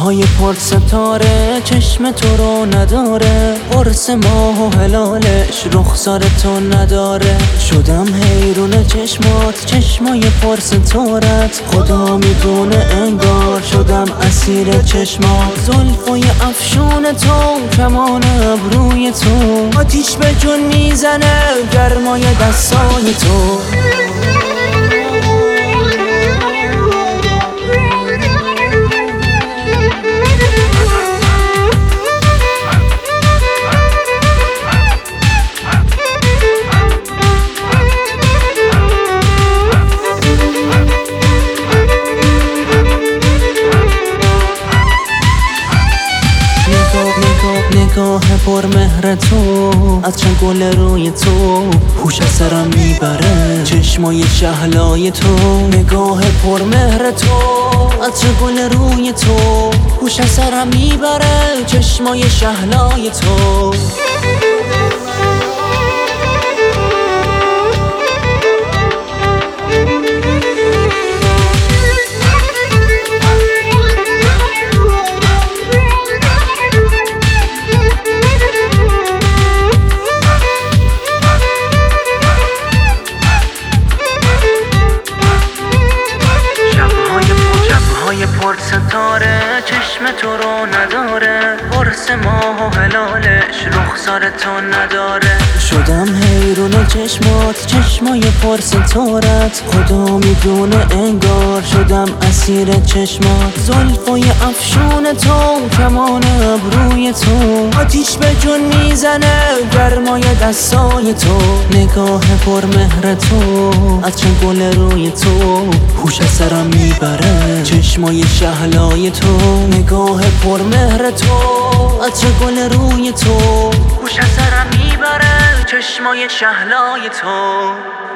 شب‌های پر ستاره چشم تو رو نداره، قرص ماه و هلالش رخسار تو نداره. شدم حیرون چشمات، چشمای پر ستارت، خدا میدونه انگار شدم اسیر چشمات. زلفای افشون تو، کمان ابروی تو، آتیش به جون میزنه گرمای دستای تو. نگاه پر مهر تو، از چند گل روی تو هوش از سرم میبره. چشمای شهلای تو، نگاه پر مهر تو، از چند گل روی تو هوش از سرم میبره. چشمای شهلای تو. پر ستاره چشم تو رو نداره، قرص ماه و هلالش رخسار تو نداره. شدم حیرون چشمات، چشمای پر ستارت، خدا میدونه انگار شدم اسیر چشمات. زلفای افشون تو، کمان ابروی تو، آتیش به جون میزنه گرمای دستای تو. نگاه پر مهر تو، از چند گل روی تو هوش از سرم میبره. چشمای شهلای تو، نگاه پر مهر تو، از چه گل روی تو هوش از سرم میبره. چشمای شهلای تو.